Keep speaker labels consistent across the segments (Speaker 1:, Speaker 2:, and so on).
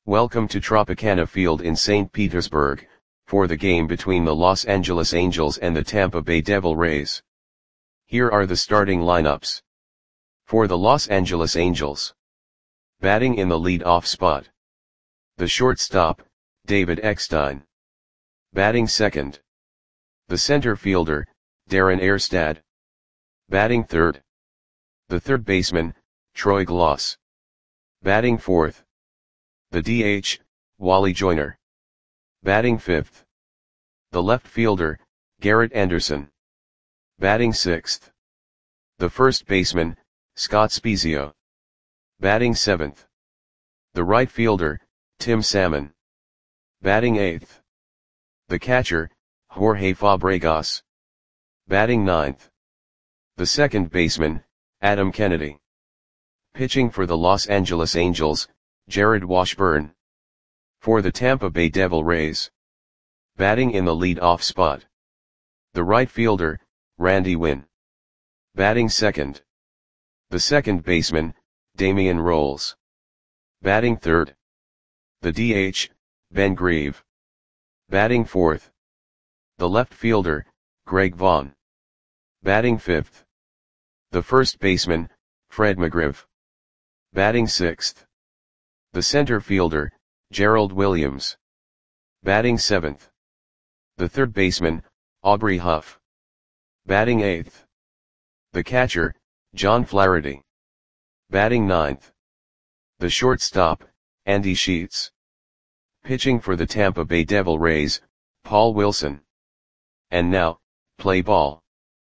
Speaker 1: Welcome to Tropicana Field in St. Petersburg, for the game between the Los Angeles Angels and the Tampa Bay Devil Rays. Here are the starting lineups. For the Los Angeles Angels. Batting in the lead-off spot. The shortstop, David Eckstein. Batting second. The center fielder, Darren Erstad. Batting third. The third baseman, Troy Glaus. Batting fourth. The DH, Wally Joyner. Batting fifth. The left fielder, Garrett Anderson. Batting sixth. The first baseman, Scott Spiezio. Batting seventh. The right fielder, Tim Salmon. Batting eighth. The catcher, Jorge Fabregas. Batting ninth. The second baseman, Adam Kennedy. Pitching for the Los Angeles Angels, Jared Washburn. For the Tampa Bay Devil Rays. Batting in the lead-off spot. The right fielder, Randy Winn. Batting second. The second baseman, Damian Rolls. Batting third. The DH, Ben Grieve. Batting fourth. The left fielder, Greg Vaughn. Batting fifth. The first baseman, Fred McGriff. Batting sixth. The center fielder, Gerald Williams. Batting seventh. The third baseman, Aubrey Huff. Batting eighth. The catcher, John Flaherty. Batting ninth. The shortstop, Andy Sheets. Pitching for the Tampa Bay Devil Rays, Paul Wilson. And now, play ball.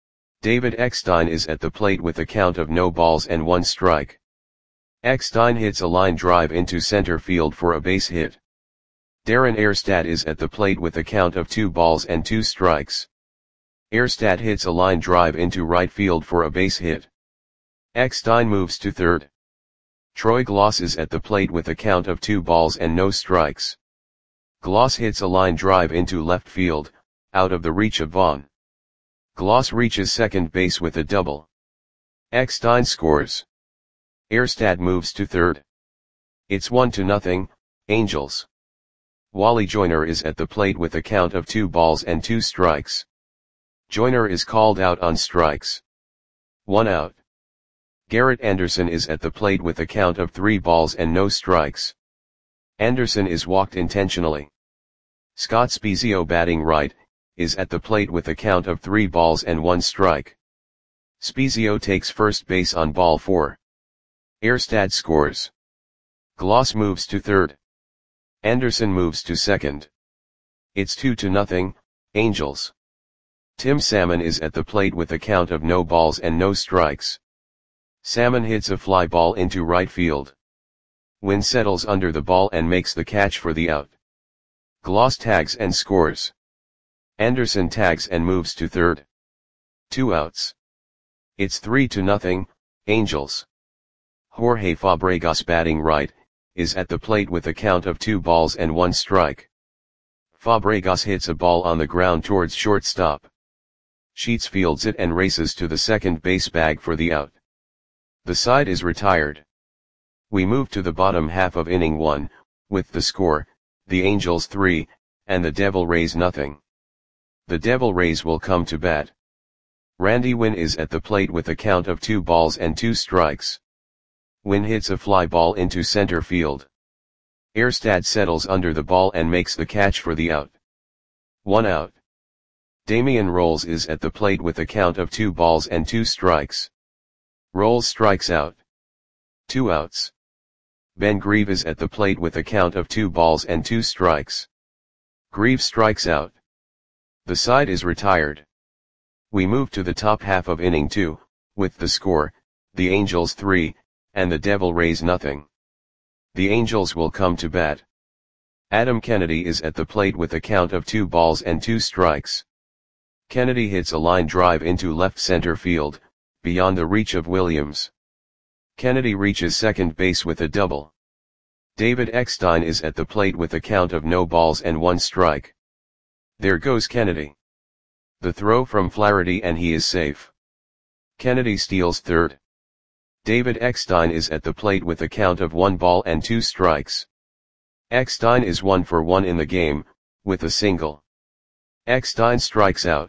Speaker 1: David Eckstein is at the plate with a count of no balls and one strike. Eckstein hits a line drive into center field for a base hit. Darren Erstad is at the plate with a count of 2 balls and 2 strikes. Erstad hits a line drive into right field for a base hit. Eckstein moves to third. Troy Glaus is at the plate with a count of 2 balls and no strikes. Glaus hits a line drive into left field, out of the reach of Vaughn. Glaus reaches second base with a double. Eckstein scores. Erstad moves to third. It's 1-0, Angels. Wally Joyner is at the plate with a count of 2 balls and 2 strikes. Joyner is called out on strikes. 1 out. Garrett Anderson is at the plate with a count of 3 balls and no strikes. Anderson is walked intentionally. Scott Spiezio, batting right, is at the plate with a count of 3 balls and 1 strike. Spiezio takes first base on ball 4. Erstad scores. Glaus moves to third. Anderson moves to second. It's 2-0, Angels. Tim Salmon is at the plate with a count of no balls and no strikes. Salmon hits a fly ball into right field. Winn settles under the ball and makes the catch for the out. Glaus tags and scores. Anderson tags and moves to third. 2 outs. It's 3-0, Angels. Jorge Fabregas, batting right, is at the plate with a count of 2 balls and 1 strike. Fabregas hits a ball on the ground towards shortstop. Sheets fields it and races to the second base bag for the out. The side is retired. We move to the bottom half of inning 1, with the score, the Angels 3, and the Devil Rays 0. The Devil Rays will come to bat. Randy Winn is at the plate with a count of 2 balls and 2 strikes. Winn hits a fly ball into center field. Erstad settles under the ball and makes the catch for the out. 1 out. Damian Rolls is at the plate with a count of 2 balls and 2 strikes. Rolls strikes out. 2 outs. Ben Grieve is at the plate with a count of 2 balls and 2 strikes. Grieve strikes out. The side is retired. We move to the top half of inning 2, with the score, the Angels 3, and the Devil Rays 0. The Angels will come to bat. Adam Kennedy is at the plate with a count of 2 balls and 2 strikes. Kennedy hits a line drive into left center field, beyond the reach of Williams. Kennedy reaches second base with a double. David Eckstein is at the plate with a count of no balls and 1 strike. There goes Kennedy. The throw from Flaherty and he is safe. Kennedy steals third. David Eckstein is at the plate with a count of 1 ball and 2 strikes. Eckstein is 1 for 1 in the game, with a single. Eckstein strikes out.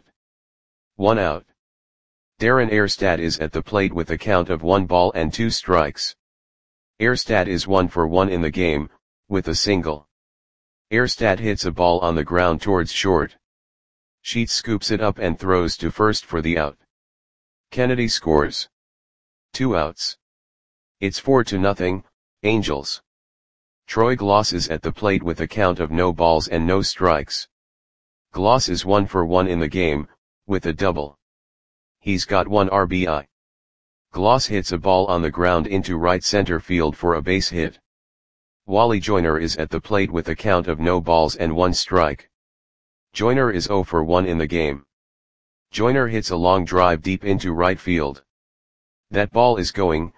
Speaker 1: 1 out. Darren Erstad is at the plate with a count of 1 ball and 2 strikes. Erstad is 1 for 1 in the game, with a single. Erstad hits a ball on the ground towards short. Sheets scoops it up and throws to first for the out. Kennedy scores. 2 outs. It's 4-0, Angels. Troy Gloss is at the plate with a count of no balls and no strikes. Gloss is 1 for 1 in the game, with a double. He's got 1 RBI. Gloss hits a ball on the ground into right center field for a base hit. Wally Joyner is at the plate with a count of no balls and 1 strike. Joyner is 0 for 1 in the game. Joyner hits a long drive deep into right field. That ball is going,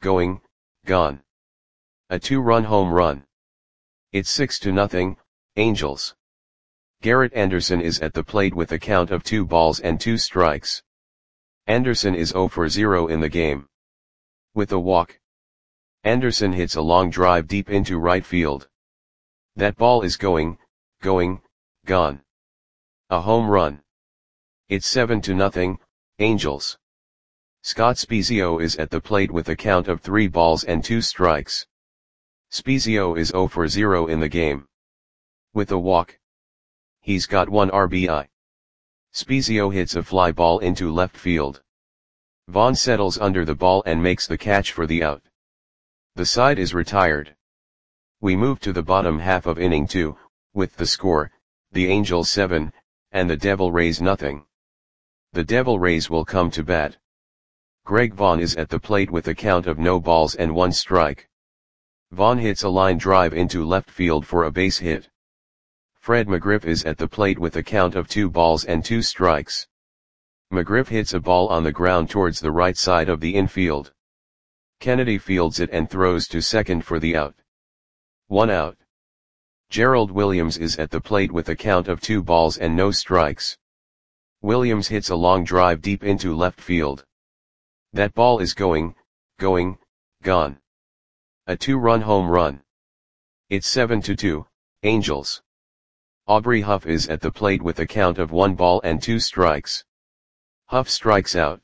Speaker 1: gone. A 2-run home run. It's 6-0, Angels. Garrett Anderson is at the plate with a count of 2 balls and 2 strikes. Anderson is 0 for 0 in the game. With a walk. Anderson hits a long drive deep into right field. That ball is going, gone. A home run. It's 7-0, Angels. Scott Spiezio is at the plate with a count of 3 balls and 2 strikes. Spiezio is 0 for 0 in the game. With a walk. He's got 1 RBI. Spiezio hits a fly ball into left field. Vaughn settles under the ball and makes the catch for the out. The side is retired. We move to the bottom half of inning 2, with the score, the Angels 7, and the Devil Rays nothing. The Devil Rays will come to bat. Greg Vaughn is at the plate with a count of no balls and 1 strike. Vaughn hits a line drive into left field for a base hit. Fred McGriff is at the plate with a count of 2 balls and 2 strikes. McGriff hits a ball on the ground towards the right side of the infield. Kennedy fields it and throws to second for the out. 1 out. Gerald Williams is at the plate with a count of 2 balls and no strikes. Williams hits a long drive deep into left field. That ball is going, gone. A 2-run home run. It's 7-2, Angels. Aubrey Huff is at the plate with a count of 1 ball and 2 strikes. Huff strikes out.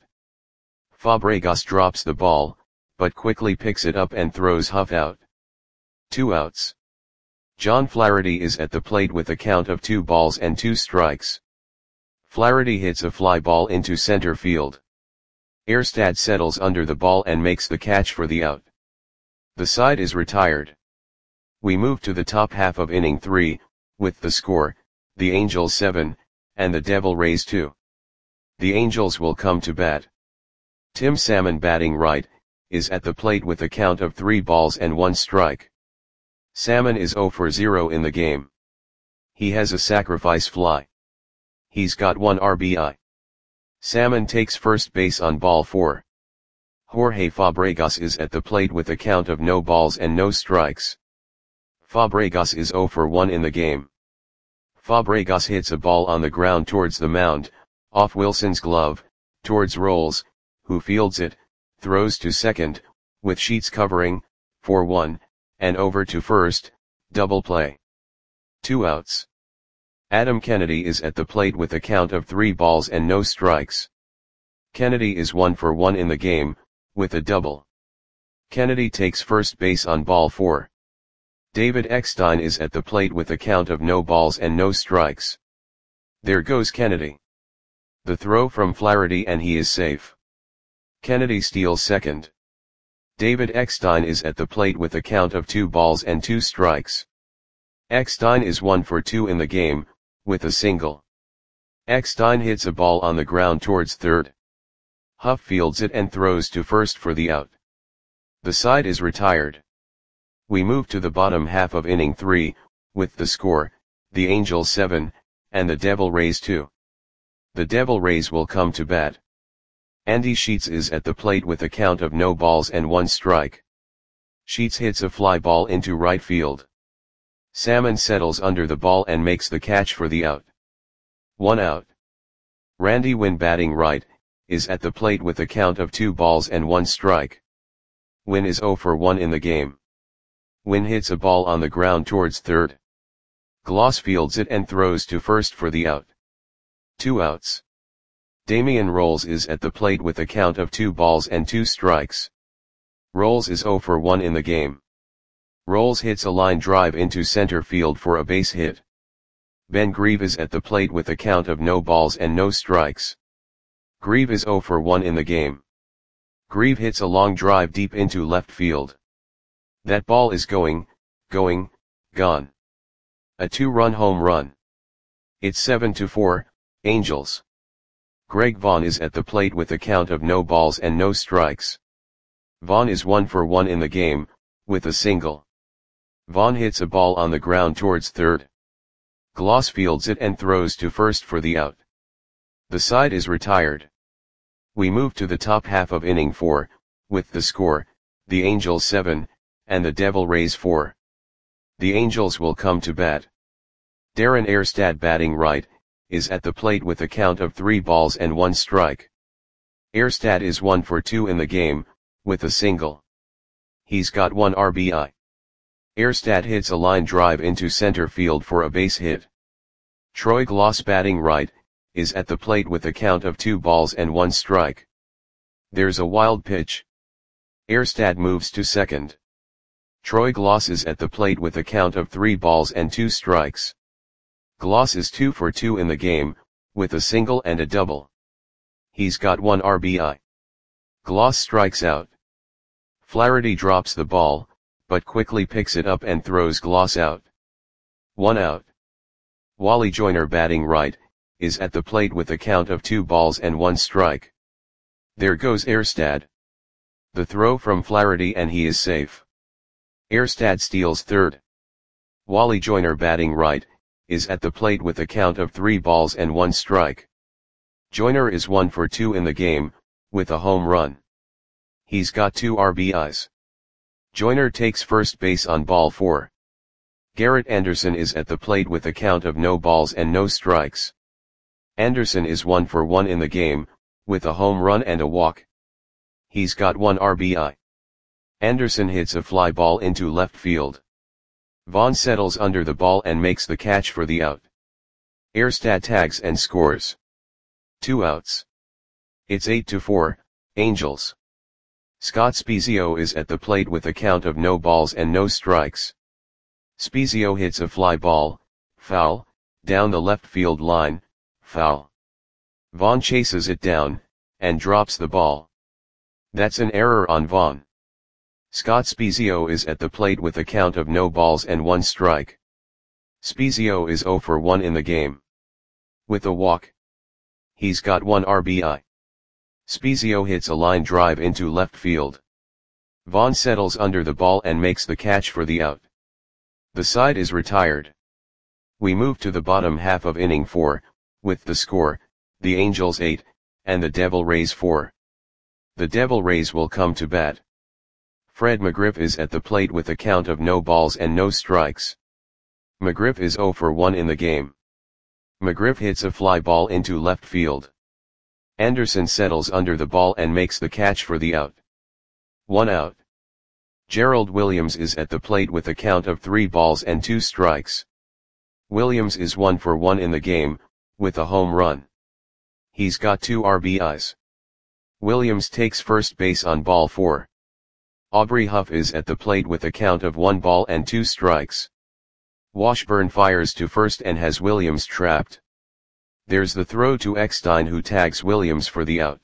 Speaker 1: Fabregas drops the ball, but quickly picks it up and throws Huff out. 2 outs. John Flaherty is at the plate with a count of 2 balls and 2 strikes. Flaherty hits a fly ball into center field. Erstad settles under the ball and makes the catch for the out. The side is retired. We move to the top half of inning 3, with the score, the Angels 7, and the Devil Rays 2. The Angels will come to bat. Tim Salmon, batting right, is at the plate with a count of 3 balls and 1 strike. Salmon is 0 for 0 in the game. He has a sacrifice fly. He's got 1 RBI. Salmon takes first base on ball 4. Jorge Fabregas is at the plate with a count of no balls and no strikes. Fabregas is 0 for 1 in the game. Fabregas hits a ball on the ground towards the mound, off Wilson's glove, towards Rolls, who fields it, throws to second, with Sheets covering, 4-1, and over to first, double play. 2 outs. Adam Kennedy is at the plate with a count of 3 balls and no strikes. Kennedy is 1 for 1 in the game, with a double. Kennedy takes first base on ball 4. David Eckstein is at the plate with a count of no balls and no strikes. There goes Kennedy. The throw from Flaherty and he is safe. Kennedy steals second. David Eckstein is at the plate with a count of 2 balls and 2 strikes. Eckstein is 1 for 2 in the game, with a single. Eckstein hits a ball on the ground towards third. Huff fields it and throws to first for the out. The side is retired. We move to the bottom half of inning 3, with the score, the Angels 7, and the Devil Rays 2. The Devil Rays will come to bat. Andy Sheets is at the plate with a count of no balls and 1 strike. Sheets hits a fly ball into right field. Salmon settles under the ball and makes the catch for the out. 1 out. Randy Winn, batting right, is at the plate with a count of 2 balls and 1 strike. Winn is 0 for 1 in the game. Win hits a ball on the ground towards third. Gloss fields it and throws to first for the out. 2 outs. Damian Rolls is at the plate with a count of 2 balls and 2 strikes. Rolls is 0 for 1 in the game. Rolls hits a line drive into center field for a base hit. Ben Grieve is at the plate with a count of no balls and no strikes. Grieve is 0 for 1 in the game. Grieve hits a long drive deep into left field. That ball is gone. A 2-run home run. It's 7-4, Angels. Greg Vaughn is at the plate with a count of no balls and no strikes. Vaughn is 1 for 1 in the game, with a single. Vaughn hits a ball on the ground towards third. Gloss fields it and throws to first for the out. The side is retired. We move to the top half of inning 4, with the score, the Angels 7, and the Devil Rays 4. The Angels will come to bat. Darren Erstad, batting right, is at the plate with a count of 3 balls and 1 strike. Erstad is 1 for 2 in the game, with a single. He's got 1 RBI. Erstad hits a line drive into center field for a base hit. Troy Gloss, batting right, is at the plate with a count of 2 balls and 1 strike. There's a wild pitch. Erstad moves to second. Troy Gloss is at the plate with a count of 3 balls and 2 strikes. Gloss is 2 for 2 in the game, with a single and a double. He's got 1 RBI. Gloss strikes out. Flaherty drops the ball, but quickly picks it up and throws Gloss out. 1 out. Wally Joyner, batting right, is at the plate with a count of 2 balls and 1 strike. There goes Erstad. The throw from Flaherty and he is safe. Erstad steals third. Wally Joyner, batting right, is at the plate with a count of 3 balls and 1 strike. Joyner is 1 for 2 in the game, with a home run. He's got 2 RBIs. Joyner takes first base on ball 4. Garrett Anderson is at the plate with a count of no balls and no strikes. Anderson is 1 for 1 in the game, with a home run and a walk. He's got 1 RBI. Anderson hits a fly ball into left field. Vaughn settles under the ball and makes the catch for the out. Erstad tags and scores. 2 outs. It's 8-4, Angels. Scott Spiezio is at the plate with a count of no balls and no strikes. Spiezio hits a fly ball, foul, down the left field line, foul. Vaughn chases it down, and drops the ball. That's an error on Vaughn. Scott Spiezio is at the plate with a count of no balls and 1 strike. Spiezio is 0 for 1 in the game. With a walk. He's got 1 RBI. Spiezio hits a line drive into left field. Vaughn settles under the ball and makes the catch for the out. The side is retired. We move to the bottom half of inning 4, with the score, the Angels 8, and the Devil Rays 4. The Devil Rays will come to bat. Fred McGriff is at the plate with a count of no balls and no strikes. McGriff is 0 for 1 in the game. McGriff hits a fly ball into left field. Anderson settles under the ball and makes the catch for the out. 1 out. Gerald Williams is at the plate with a count of 3 balls and 2 strikes. Williams is 1 for 1 in the game, with a home run. He's got 2 RBIs. Williams takes first base on ball 4. Aubrey Huff is at the plate with a count of 1 ball and 2 strikes. Washburn fires to first and has Williams trapped. There's the throw to Eckstein, who tags Williams for the out.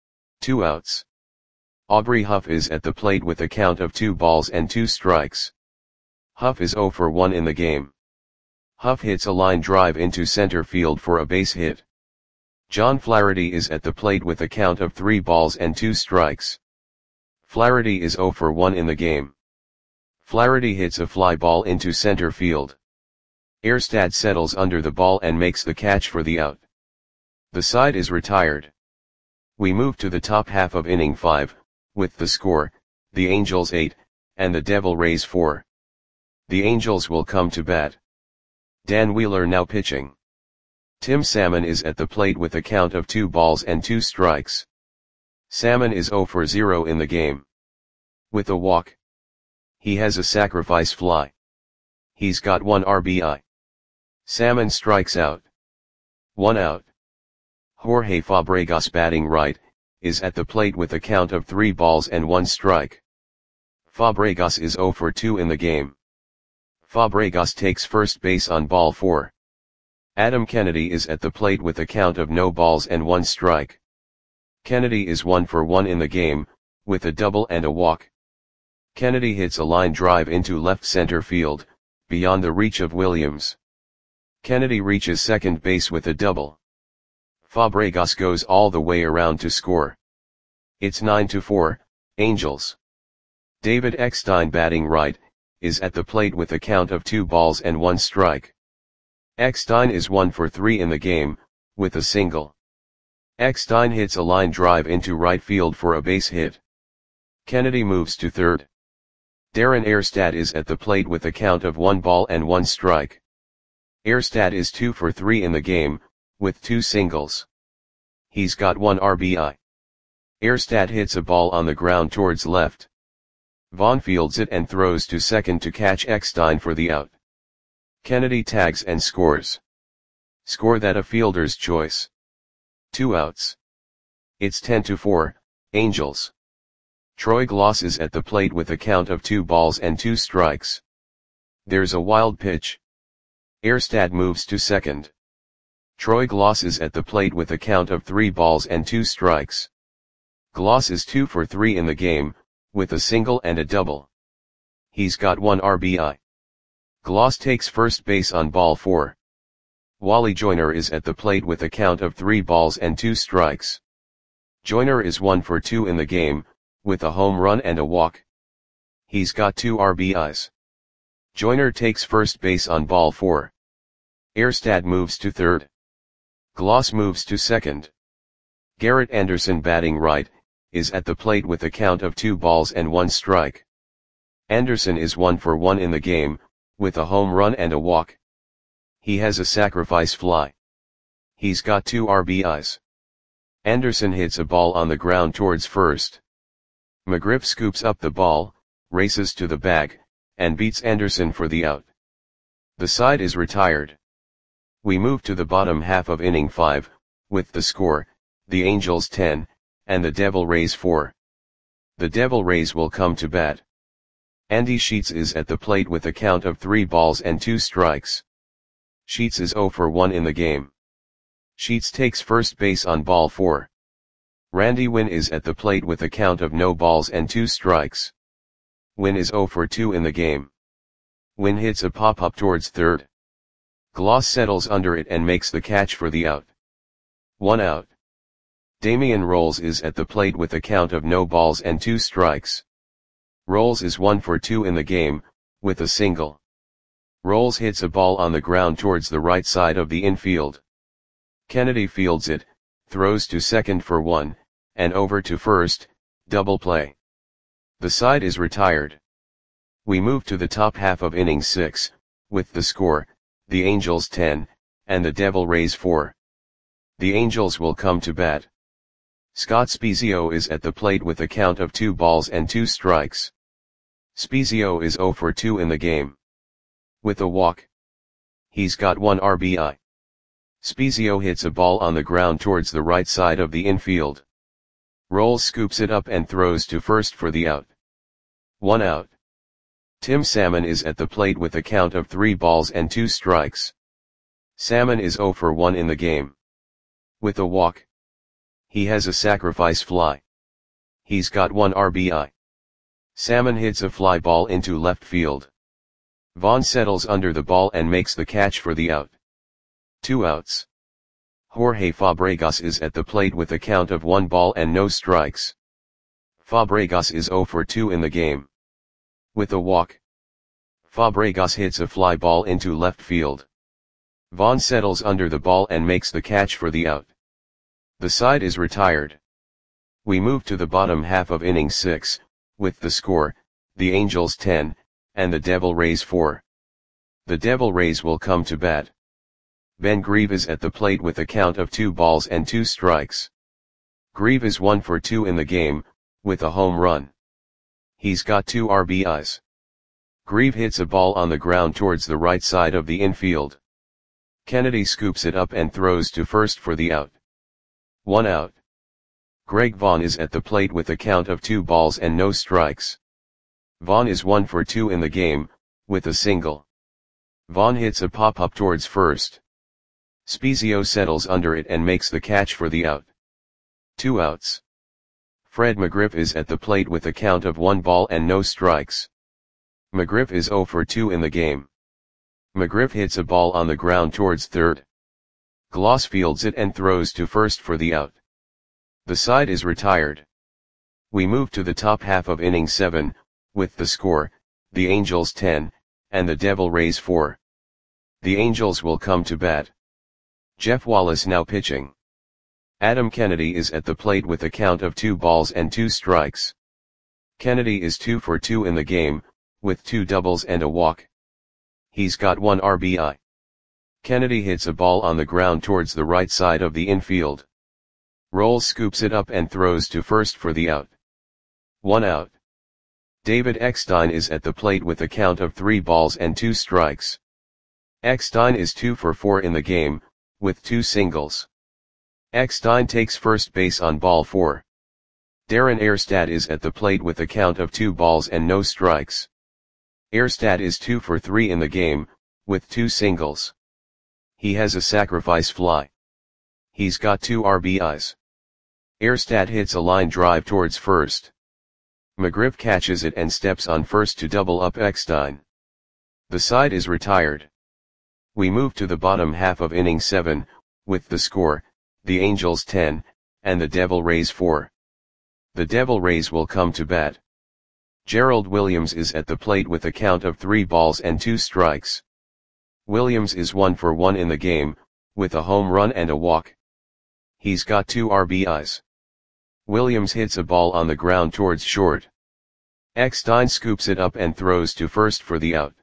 Speaker 1: 2 outs. Aubrey Huff is at the plate with a count of 2 balls and 2 strikes. Huff is 0 for 1 in the game. Huff hits a line drive into center field for a base hit. John Flaherty is at the plate with a count of 3 balls and 2 strikes. Flaherty is 0 for 1 in the game. Flaherty hits a fly ball into center field. Erstad settles under the ball and makes the catch for the out. The side is retired. We move to the top half of inning 5, with the score, the Angels 8, and the Devil Rays 4. The Angels will come to bat. Dan Wheeler now pitching. Tim Salmon is at the plate with a count of 2 balls and 2 strikes. Salmon is 0 for 0 in the game. With a walk. He has a sacrifice fly. He's got 1 RBI. Salmon strikes out. 1 out. Jorge Fabregas, batting right, is at the plate with a count of 3 balls and 1 strike. Fabregas is 0 for 2 in the game. Fabregas takes first base on ball 4. Adam Kennedy is at the plate with a count of no balls and 1 strike. Kennedy is 1 for 1 in the game, with a double and a walk. Kennedy hits a line drive into left center field, beyond the reach of Williams. Kennedy reaches second base with a double. Fabregas goes all the way around to score. It's 9-4, Angels. David Eckstein, batting right, is at the plate with a count of 2 balls and 1 strike. Eckstein is 1 for 3 in the game, with a single. Eckstein hits a line drive into right field for a base hit. Kennedy moves to third. Darren Erstad is at the plate with a count of 1 ball and 1 strike. Erstad is 2 for 3 in the game, with 2 singles. He's got 1 RBI. Erstad hits a ball on the ground towards left. Vaughn fields it and throws to second to catch Eckstein for the out. Kennedy tags and scores. Score that a fielder's choice. 2 outs. It's 10-4, Angels. Troy Glaus is at the plate with a count of 2 balls and 2 strikes. There's a wild pitch. Erstad moves to second. Troy Glaus is at the plate with a count of 3 balls and 2 strikes. Glaus is 2 for 3 in the game, with a single and a double. He's got 1 RBI. Glaus takes first base on ball 4. Wally Joyner is at the plate with a count of 3 balls and 2 strikes. Joyner is 1 for 2 in the game, with a home run and a walk. He's got 2 RBIs. Joyner takes first base on ball 4. Erstad moves to third. Glaus moves to second. Garrett Anderson, batting right, is at the plate with a count of 2 balls and 1 strike. Anderson is 1 for 1 in the game, with a home run and a walk. He has a sacrifice fly. He's got 2 RBIs. Anderson hits a ball on the ground towards first. McGriff scoops up the ball, races to the bag, and beats Anderson for the out. The side is retired. We move to the bottom half of inning 5, with the score, the Angels 10, and the Devil Rays 4. The Devil Rays will come to bat. Andy Sheets is at the plate with a count of 3 balls and 2 strikes. Sheets is 0 for 1 in the game. Sheets takes first base on ball 4. Randy Winn is at the plate with a count of no balls and 2 strikes. Winn is 0 for 2 in the game. Winn hits a pop-up towards third. Glaus settles under it and makes the catch for the out. 1 out. Damian Rolls is at the plate with a count of no balls and 2 strikes. Rolls is 1 for 2 in the game, with a single. Rolls hits a ball on the ground towards the right side of the infield. Kennedy fields it, throws to second for 1, and over to first, double play. The side is retired. We move to the top half of inning 6, with the score, the Angels 10, and the Devil Rays 4. The Angels will come to bat. Scott Spiezio is at the plate with a count of 2 balls and 2 strikes. Spiezio is 0 for 2 in the game. With a walk. He's got 1 RBI. Spiezio hits a ball on the ground towards the right side of the infield. Rolls scoops it up and throws to first for the out. 1 out. Tim Salmon is at the plate with a count of 3 balls and 2 strikes. Salmon is 0 for 1 in the game. With a walk. He has a sacrifice fly. He's got 1 RBI. Salmon hits a fly ball into left field. Vaughn settles under the ball and makes the catch for the out. 2 outs. Jorge Fabregas is at the plate with a count of 1 ball and no strikes. Fabregas is 0 for 2 in the game. With a walk. Fabregas hits a fly ball into left field. Vaughn settles under the ball and makes the catch for the out. The side is retired. We move to the bottom half of inning 6, with the score, the Angels 10, and the Devil Rays 4. The Devil Rays will come to bat. Ben Grieve is at the plate with a count of 2 balls and 2 strikes. Grieve is 1 for 2 in the game, with a home run. He's got 2 RBIs. Grieve hits a ball on the ground towards the right side of the infield. Kennedy scoops it up and throws to first for the out. 1 out. Greg Vaughn is at the plate with a count of 2 balls and no strikes. Vaughn is 1 for 2 in the game, with a single. Vaughn hits a pop-up towards first. Spezio settles under it and makes the catch for the out. 2 outs. Fred McGriff is at the plate with a count of 1 ball and no strikes. McGriff is 0 for 2 in the game. McGriff hits a ball on the ground towards third. Gloss fields it and throws to first for the out. The side is retired. We move to the top half of inning 7, with the score, the Angels 10, and the Devil Rays 4. The Angels will come to bat. Jeff Wallace now pitching. Adam Kennedy is at the plate with a count of 2 balls and 2 strikes. Kennedy is 2 for 2 in the game, with 2 doubles and a walk. He's got 1 RBI. Kennedy hits a ball on the ground towards the right side of the infield. Rolls scoops it up and throws to first for the out. 1 out. David Eckstein is at the plate with a count of 3 balls and 2 strikes. Eckstein is 2 for 4 in the game, with 2 singles. Eckstein takes first base on ball 4. Darren Erstad is at the plate with a count of 2 balls and no strikes. Erstad is 2 for 3 in the game, with 2 singles. He has a sacrifice fly. He's got 2 RBIs. Erstad hits a line drive towards first. McGriff catches it and steps on first to double up Eckstein. The side is retired. We move to the bottom half of inning 7, with the score, the Angels 10, and the Devil Rays 4. The Devil Rays will come to bat. Gerald Williams is at the plate with a count of 3 balls and 2 strikes. Williams is 1 for 1 in the game, with a home run and a walk. He's got 2 RBIs. Williams hits a ball on the ground towards short. Eckstein scoops it up and throws to first for the out.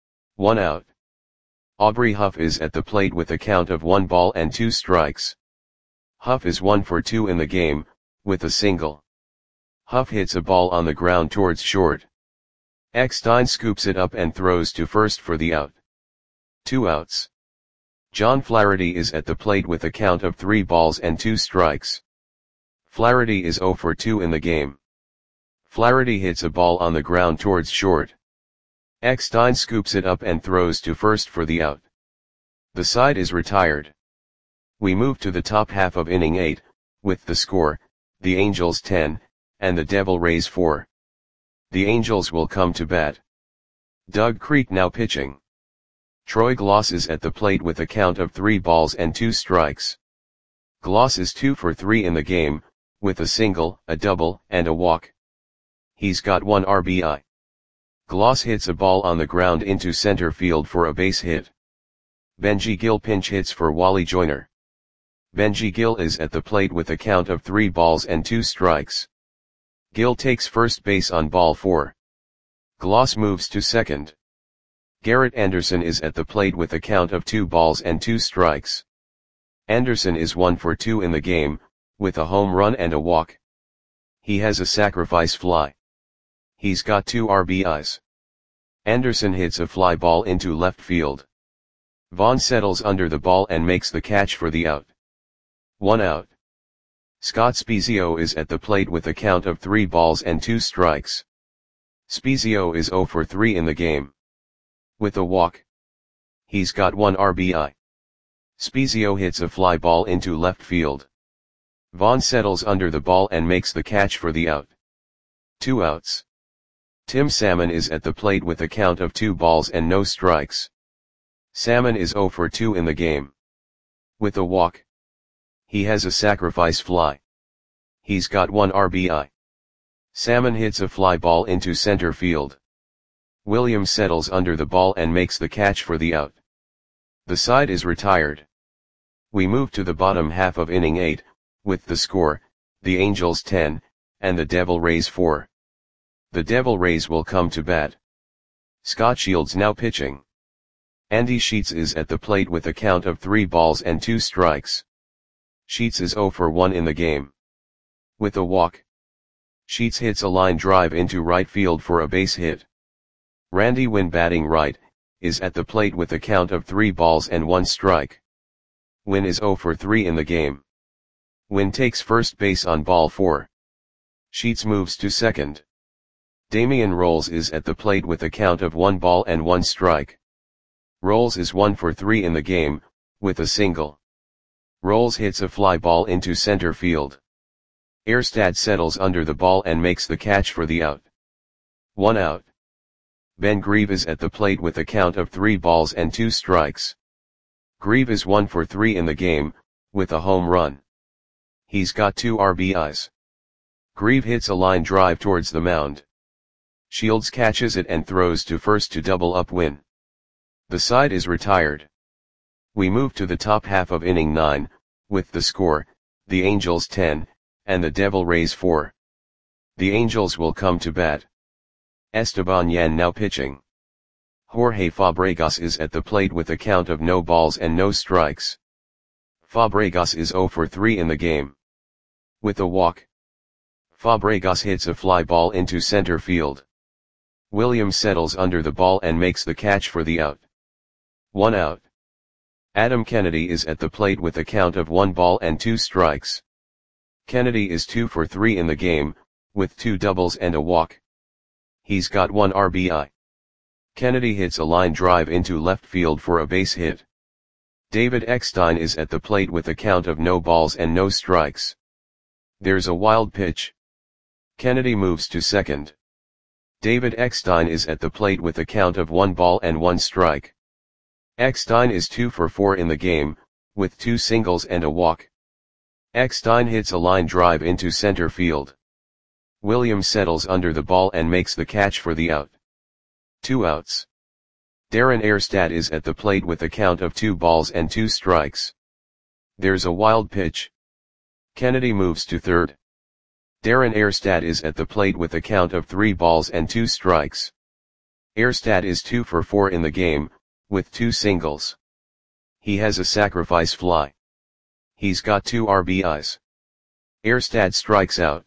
Speaker 1: 1 out. Aubrey Huff is at the plate with a count of 1 ball and 2 strikes. Huff is 1 for 2 in the game, with a single. Huff hits a ball on the ground towards short. Eckstein scoops it up and throws to first for the out. 2 outs. John Flaherty is at the plate with a count of 3 balls and 2 strikes. Flaherty is 0 for 2 in the game. Flaherty hits a ball on the ground towards short. Eckstein scoops it up and throws to first for the out. The side is retired. We move to the top half of inning 8, with the score, the Angels 10, and the Devil Rays 4. The Angels will come to bat. Doug Creek now pitching. Troy Gloss is at the plate with a count of 3 balls and 2 strikes. Gloss is 2 for 3 in the game, with a single, a double, and a walk. He's got 1 RBI. Gloss hits a ball on the ground into center field for a base hit. Benji Gill pinch hits for Wally Joyner. Benji Gill is at the plate with a count of 3 balls and 2 strikes. Gill takes first base on ball 4. Gloss moves to second. Garrett Anderson is at the plate with a count of 2 balls and 2 strikes. Anderson is 1 for 2 in the game, with a home run and a walk. He has a sacrifice fly. He's got 2 RBIs. Anderson hits a fly ball into left field. Vaughn settles under the ball and makes the catch for the out. 1 out. Scott Spezio is at the plate with a count of 3 balls and 2 strikes. Spezio is 0 for 3 in the game. With a walk. He's got 1 RBI. Spezio hits a fly ball into left field. Vaughn settles under the ball and makes the catch for the out. 2 outs. Tim Salmon is at the plate with a count of 2 balls and no strikes. Salmon is 0 for 2 in the game. With a walk. He has a sacrifice fly. He's got 1 RBI. Salmon hits a fly ball into center field. Williams settles under the ball and makes the catch for the out. The side is retired. We move to the bottom half of inning 8, with the score, the Angels 10, and the Devil Rays 4. The Devil Rays will come to bat. Scott Shields now pitching. Andy Sheets is at the plate with a count of 3 balls and 2 strikes. Sheets is 0 for 1 in the game. With a walk. Sheets hits a line drive into right field for a base hit. Randy Winn batting right, is at the plate with a count of 3 balls and 1 strike. Winn is 0 for 3 in the game. Winn takes first base on ball 4. Sheets moves to second. Damian Rolls is at the plate with a count of 1 ball and 1 strike. Rolls is 1 for 3 in the game, with a single. Rolls hits a fly ball into center field. Erstad settles under the ball and makes the catch for the out. 1 out. Ben Grieve is at the plate with a count of 3 balls and 2 strikes. Grieve is 1 for 3 in the game, with a home run. He's got 2 RBIs. Grieve hits a line drive towards the mound. Shields catches it and throws to first to double up Winn. The side is retired. We move to the top half of inning 9, with the score, the Angels 10, and the Devil Rays 4. The Angels will come to bat. Esteban Yan now pitching. Jorge Fabregas is at the plate with a count of no balls and no strikes. Fabregas is 0 for 3 in the game. With a walk. Fabregas hits a fly ball into center field. Williams settles under the ball and makes the catch for the out. 1 out. Adam Kennedy is at the plate with a count of 1 ball and 2 strikes. Kennedy is 2 for 3 in the game, with 2 doubles and a walk. He's got 1 RBI. Kennedy hits a line drive into left field for a base hit. David Eckstein is at the plate with a count of no balls and no strikes. There's a wild pitch. Kennedy moves to second. David Eckstein is at the plate with a count of 1 ball and 1 strike. Eckstein is 2 for 4 in the game, with 2 singles and a walk. Eckstein hits a line drive into center field. Williams settles under the ball and makes the catch for the out. 2 outs. Darren Erstad is at the plate with a count of 2 balls and 2 strikes. There's a wild pitch. Kennedy moves to third. Darren Erstad is at the plate with a count of 3 balls and 2 strikes. Erstad is 2 for 4 in the game, with 2 singles. He has a sacrifice fly. He's got 2 RBIs. Erstad strikes out.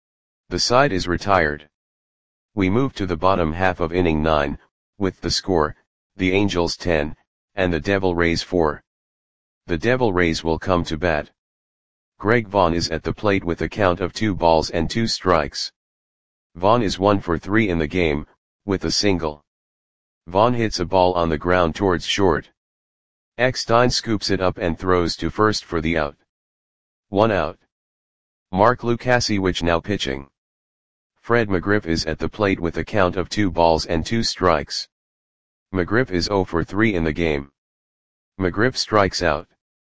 Speaker 1: The side is retired. We move to the bottom half of inning 9, with the score, the Angels 10, and the Devil Rays 4. The Devil Rays will come to bat. Greg Vaughn is at the plate with a count of 2 balls and 2 strikes. Vaughn is 1 for 3 in the game, with a single. Vaughn hits a ball on the ground towards short. Eckstein scoops it up and throws to first for the out. 1 out. Mark Lukasiewicz now pitching. Fred McGriff is at the plate with a count of 2 balls and 2 strikes. McGriff is 0 for 3 in the game. McGriff strikes out.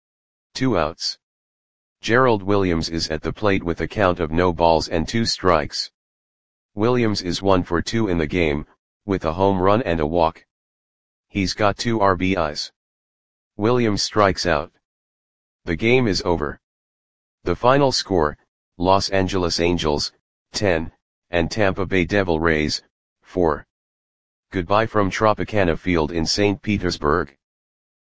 Speaker 1: 2 outs. Gerald Williams is at the plate with a count of no balls and 2 strikes. Williams is 1 for 2 in the game, with a home run and a walk. He's got 2 RBIs. Williams strikes out. The game is over. The final score, Los Angeles Angels, 10, and Tampa Bay Devil Rays, 4. Goodbye from Tropicana Field in St. Petersburg.